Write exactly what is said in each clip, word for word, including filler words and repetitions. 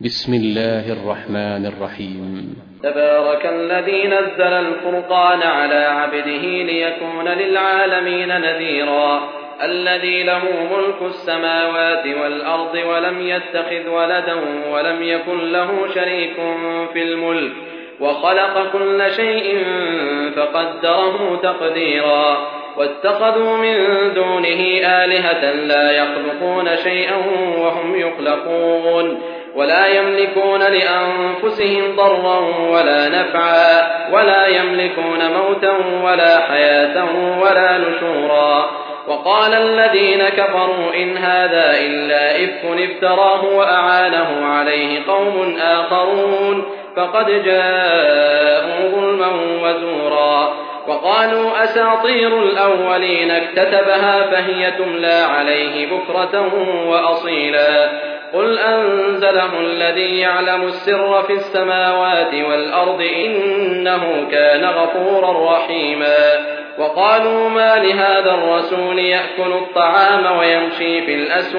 بسم الله الرحمن الرحيم. تبارك الذي نزل الفرقان على عبده ليكون للعالمين نذيرا الذي له ملك السماوات والأرض ولم يتخذ ولدا ولم يكن له شريك في الملك وخلق كل شيء فقدره تقديرا واتخذوا من دونه آلهة لا يخلقون شيئا وهم يخلقون ولا يملكون لأنفسهم ضرا ولا نفعا ولا يملكون موتا ولا حياة ولا نشورا. وقال الذين كفروا إن هذا إلا إفك افتراه وأعانه عليه قوم آخرون فقد جاءوا ظلما وزورا. وقالوا أساطير الأولين اكتتبها فهي تملى عليه بكرة وأصيلا. قل أنزله الذي يعلم السر في السماوات والأرض إنه كان غفورا رحيما. وقالوا ما لهذا الرسول يأكل الطعام ويمشي في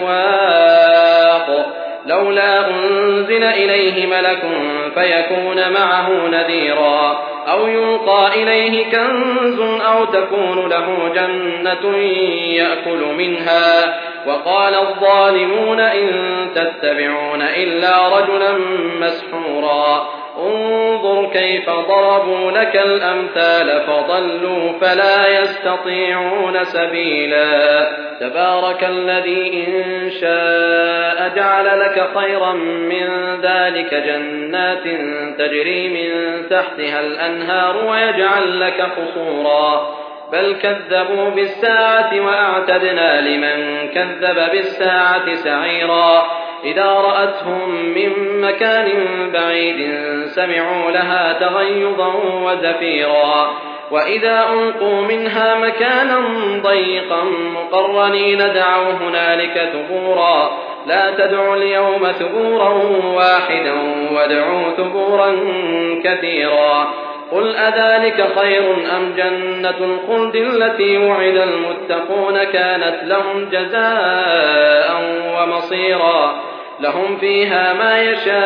الأسواق لولا أنزل إليه ملك فيكون معه نذيرا أو يلقى إليه كنز أو تكون له جنة يأكل منها. وقال الظالمون إن تتبعون إلا رجلا مسحورا. انظر كيف ضربوا لك الأمثال فضلوا فلا يستطيعون سبيلا. تبارك الذي إن شاء جعل لك خيرا من ذلك جنات تجري من تحتها الأنهار ويجعل لك قصورا بل كذبوا بالساعة وأعتدنا لمن كذب بالساعة سعيرا. إذا رأتهم من مكان بعيد سمعوا لها تغيظا وزفيرا. وإذا ألقوا منها مكانا ضيقا مقرنين دعوا هنالك ثبورا لا تدعوا اليوم ثبورا واحدا وادعوا ثبورا كثيرا. قل أذلك خير أم جنة الخلد التي وعد المتقون كانت لهم جزاء ومصيرا لهم فيها ما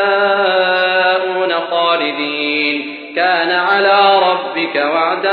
يشاءون خالدين كان على ربك وعدا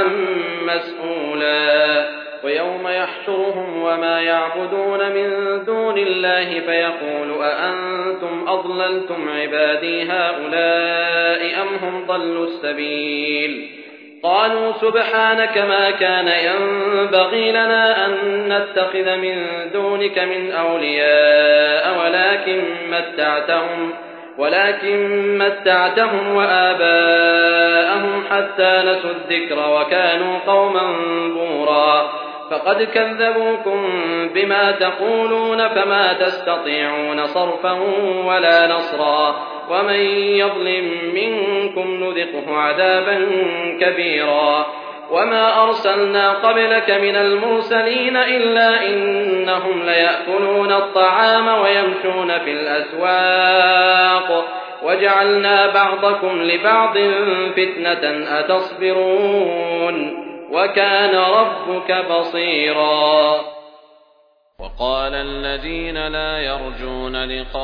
مسئولا. ويوم يحشرهم وما يعبدون من دون الله فيقول أأنتم أضللتم عبادي هؤلاء أم هم ضلوا السبيل. قالوا سبحانك ما كان ينبغي لنا أن نتخذ من دونك من أولياء ولكن متعتهم ولكن متعتهم وآباءهم حتى نسوا الذكر وكانوا قوما بورا. فقد كذبوكم بما تقولون فما تستطيعون صرفا ولا نصرا ومن يظلم منكم نذقه عذابا كبيرا. وما أرسلنا قبلك من المرسلين إلا إنهم ليأكلون الطعام ويمشون في الأسواق وجعلنا بعضكم لبعض فتنة أتصبرون وكان ربك بصيرا. وقال الذين لا يرجون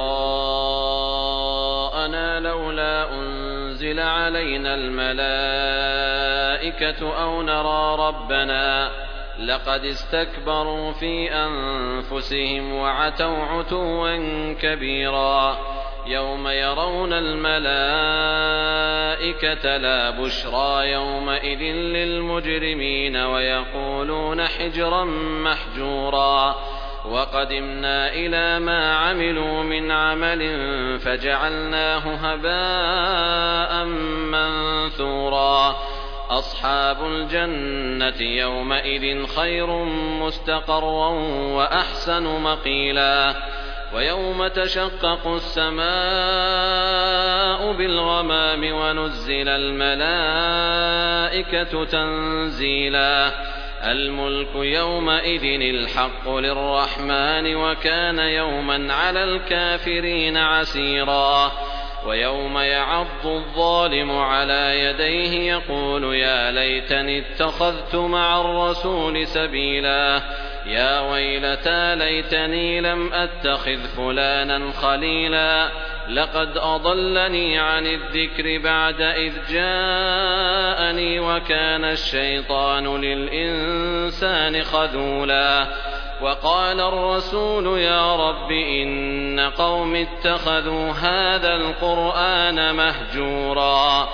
لقاءنا لولا أنزل علينا الملائكة أو نرى ربنا لقد استكبروا في أنفسهم وعتوا عتوا كبيرا. يوم يرون الملائكة لا بشرى يومئذ للمجرمين ويقولون حجرا محجورا. وقدمنا إلى ما عملوا من عمل فجعلناه هباء منثورا. أصحاب الجنة يومئذ خير مستقرا وأحسن مقيلا. ويوم تشقق السماء بالغمام ونزل الملائكة تنزيلا. الملك يومئذ الحق للرحمن وكان يوما على الكافرين عسيرا. ويوم يعض الظالم على يديه يقول يا ليتني اتخذت مع الرسول سبيلا. يا ويلتى ليتني لم أتخذ فلانا خليلا لقد أضلني عن الذكر بعد إذ جاءني وكان الشيطان للإنسان خذولا وقال الرسول يا رب إن قوم اتخذوا هذا القرآن مهجورا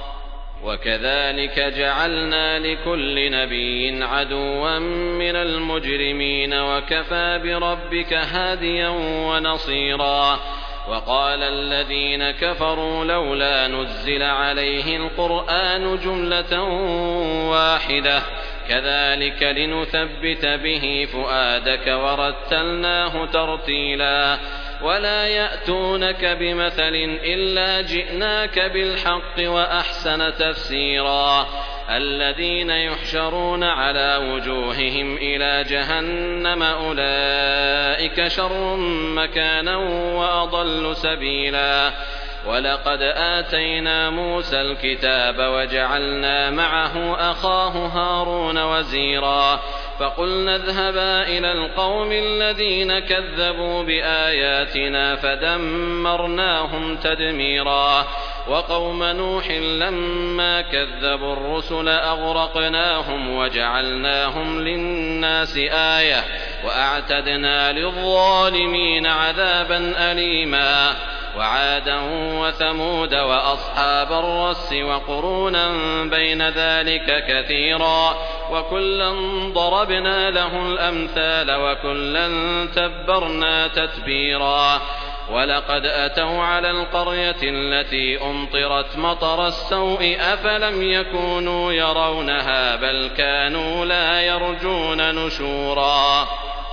وكذلك جعلنا لكل نبي عدوا من المجرمين وكفى بربك هاديا ونصيرا وقال الذين كفروا لولا نزل عليه القرآن جملة واحدة كذلك لنثبت به فؤادك ورتلناه ترتيلا ولا يأتونك بمثل إلا جئناك بالحق وأحسن تفسيرا الذين يحشرون على وجوههم إلى جهنم أولئك شر مكانا وأضل سبيلا ولقد آتينا موسى الكتاب وجعلنا معه أخاه هارون وزيرا فقلنا اذهبا إلى القوم الذين كذبوا بآياتنا فدمرناهم تدميرا وقوم نوح لما كذبوا الرسل أغرقناهم وجعلناهم للناس آية وأعتدنا للظالمين عذابا أليما وعادا وثمود وأصحاب الرس وقرونا بين ذلك كثيرا وكلا ضربنا له الأمثال وكلا تبرنا تتبيرا ولقد أتوا على القرية التي أمطرت مطر السوء أفلم يكونوا يرونها بل كانوا لا يرجون نشورا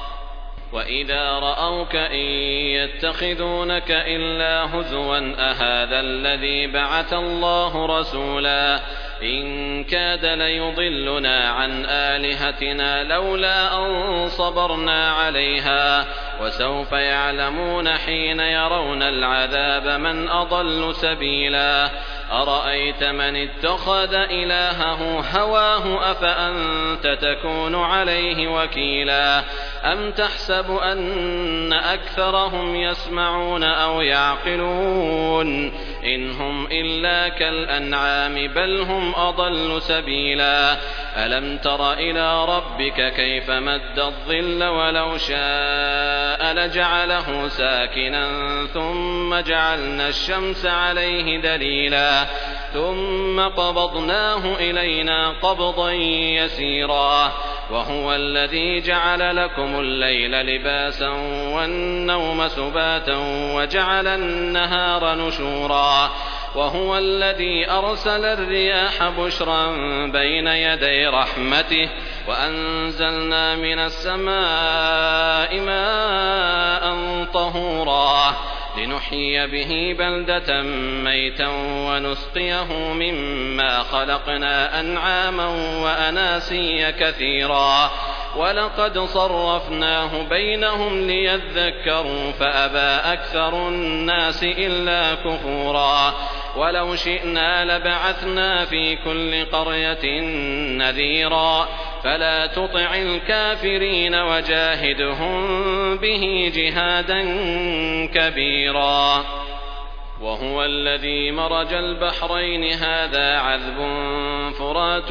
وإذا رأوك إن يتخذونك إلا هزوا أهذا الذي بعث الله رسولا إن كاد ليضلنا عن آلهتنا لولا أن صبرنا عليها وسوف يعلمون حين يرون العذاب من أضل سبيلا أرأيت من اتخذ إلهه هواه أفأنت تكون عليه وكيلا أم تحسب أن أكثرهم يسمعون أو يعقلون إن هم إلا كالأنعام بل هم أضل سبيلا ألم تر إلى ربك كيف مد الظل ولو شاء لجعله ساكنا ثم جعلنا الشمس عليه دليلا ثم قبضناه إلينا قبضا يسيرا وهو الذي جعل لكم الليل لباسا والنوم سباتا وجعل النهار نشورا وهو الذي أرسل الرياح بشرا بين يدي رحمته وأنزلنا من السماء ماء طهورا لنحيي به بلدة ميتا ونسقيه مما خلقنا أنعاما وأناسيا كثيرا ولقد صرفناه بينهم ليذكروا فأبى أكثر الناس إلا كفورا ولو شئنا لبعثنا في كل قرية نذيرا فلا تطع الكافرين وجاهدهم به جهادا كبيرا وهو الذي مرج البحرين هذا عذب فرات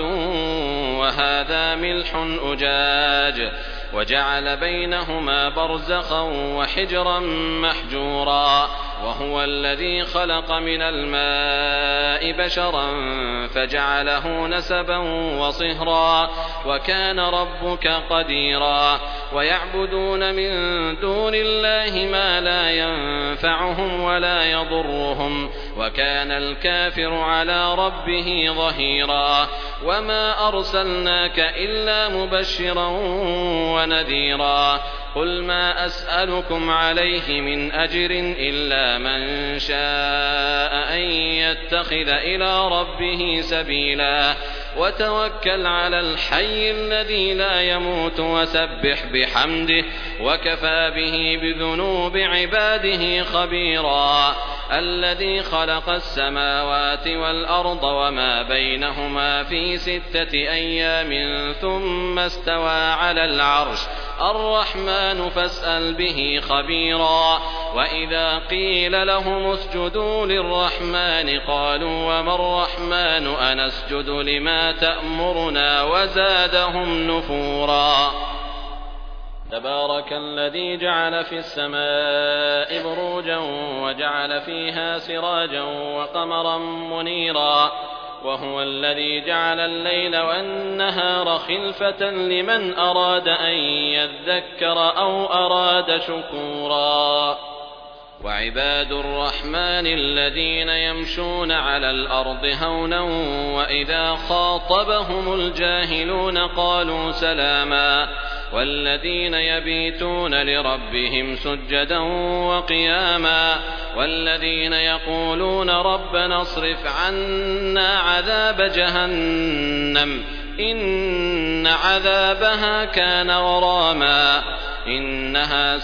وهذا ملح أجاج وجعل بينهما برزخا وحجرا محجورا وهو الذي خلق من الماء بشرا فجعله نسبا وصهرا وكان ربك قديرا ويعبدون من دون الله ما لا ينفعهم ولا يضرهم وكان الكافر على ربه ظهيرا وما أرسلناك إلا مبشرا ونذيرا قل ما أسألكم عليه من أجر إلا من شاء أن يتخذ إلى ربه سبيلا وتوكل على الحي الذي لا يموت وسبح بحمده وكفى به بذنوب عباده خبيرا الذي خلق السماوات والأرض وما بينهما في ستة أيام ثم استوى على العرش الرحمن فاسأل به خبيرا وإذا قيل لهم اسجدوا للرحمن قالوا وما الرحمن أنسجد لما تأمرنا وزادهم نفورا تبارك الذي جعل في السماء بروجا وجعل فيها سراجا وقمرا منيرا وهو الذي جعل الليل والنهار خلفة لمن أراد أن يذكر أو أراد شكورا وعباد الرحمن الذين يمشون على الأرض هونا وإذا خاطبهم الجاهلون قالوا سلاما والذين يبيتون لربهم سجدا وقياما والذين يقولون ربنا اصرف عنا عذاب جهنم إن عذابها كان غراما إنها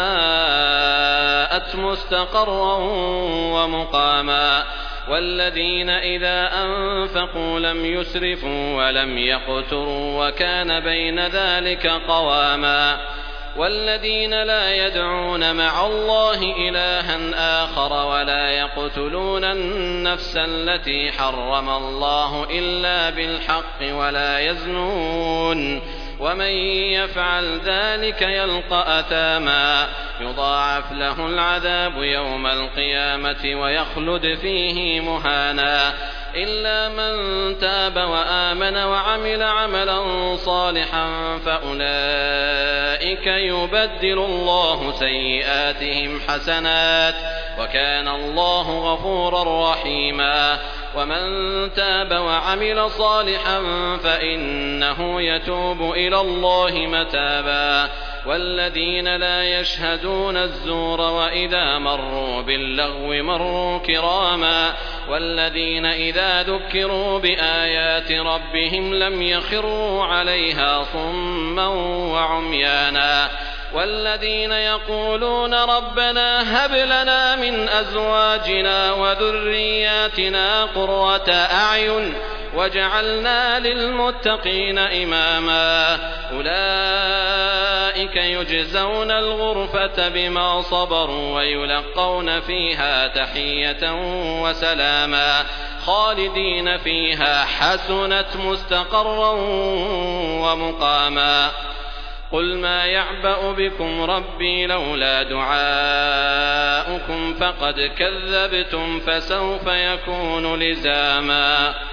ساءت مستقرا ومقاما والذين إذا أنفقوا لم يسرفوا ولم يقتروا وكان بين ذلك قواما والذين لا يدعون مع الله إلها آخر ولا يقتلون النفس التي حرم الله إلا بالحق ولا يزنون ومن يفعل ذلك يلقى أثاما يضاعف له العذاب يوم القيامة ويخلد فيه مهانا إلا من تاب وآمن وعمل عملا صالحا فأولئك يبدل الله سيئاتهم حسنات وكان الله غفورا رحيما ومن تاب وعمل صالحا فإنه يتوب إلى الله متابا والذين لا يشهدون الزور وإذا مروا باللغو مروا كراما والذين إذا ذكروا بآيات ربهم لم يخروا عليها صما وعميانا والذين يقولون ربنا هب لنا من أزواجنا وذرياتنا قرة أعين وجعلنا للمتقين إماما أولئك يجزون الغرفة بما صبروا ويلقون فيها تحية وسلاما خالدين فيها حسنت مستقرا ومقاما قل ما يعبأ بكم ربي لولا دعاؤكم فقد كذبتم فسوف يكون لزاما